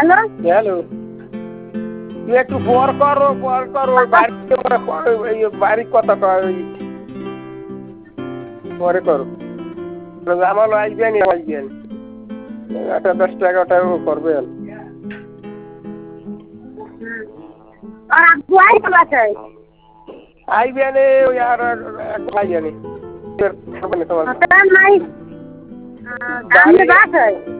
hello তুই একটু পর কর ওই বাড়ি কথা কয় পরে করো আমার আসবেন একটা 10 টাকা করবে আইবেন ওই আর আইবেন তোমার